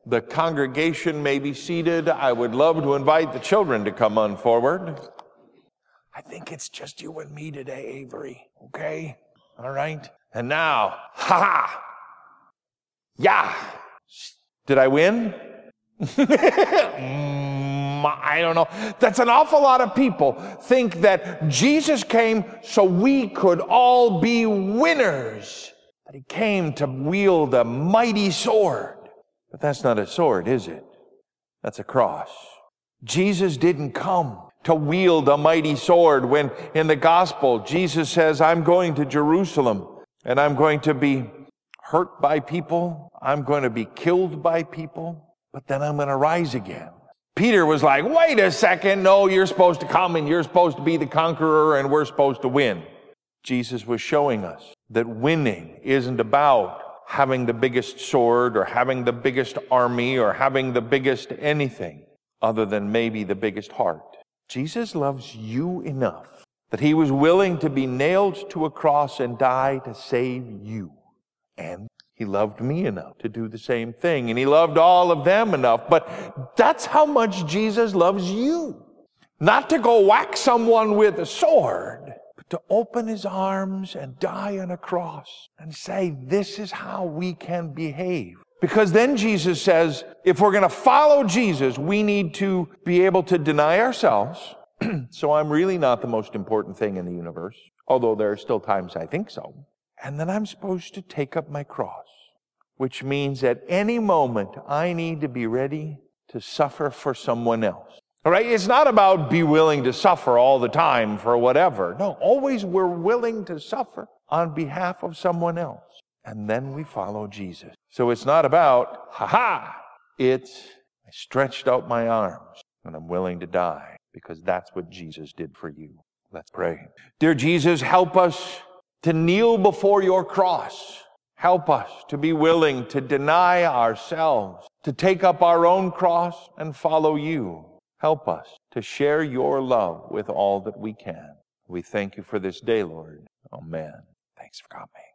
The congregation may be seated. I would love to invite the children to come on forward. I think it's just you and me today, Avery. Okay? All right? And now, yeah. Did I win? I don't know. That's an awful lot of people think that Jesus came so we could all be winners. That he came to wield a mighty sword. But that's not a sword, is it? That's a cross. Jesus didn't come to wield a mighty sword when in the gospel Jesus says, I'm going to Jerusalem and I'm going to be hurt by people. I'm going to be killed by people, but then I'm going to rise again. Peter was like, wait a second. No, you're supposed to come and you're supposed to be the conqueror and we're supposed to win. Jesus was showing us that winning isn't about having the biggest sword or having the biggest army or having the biggest anything other than maybe the biggest heart. Jesus loves you enough that he was willing to be nailed to a cross and die to save you. And he loved me enough to do the same thing. And he loved all of them enough. But that's how much Jesus loves you. Not to go whack someone with a sword, but to open his arms and die on a cross and say, this is how we can behave. Because then Jesus says, if we're going to follow Jesus, we need to be able to deny ourselves. So I'm really not the most important thing in the universe, although there are still times I think so. And then I'm supposed to take up my cross, which means at any moment I need to be ready to suffer for someone else. All right? It's not about be willing to suffer all the time for whatever. No, always we're willing to suffer on behalf of someone else. And then we follow Jesus. So it's not about, it's I stretched out my arms and I'm willing to die because that's what Jesus did for you. Let's pray. Dear Jesus, help us to kneel before your cross. Help us to be willing to deny ourselves, to take up our own cross and follow you. Help us to share your love with all that we can. We thank you for this day, Lord. Amen. Thanks for coming.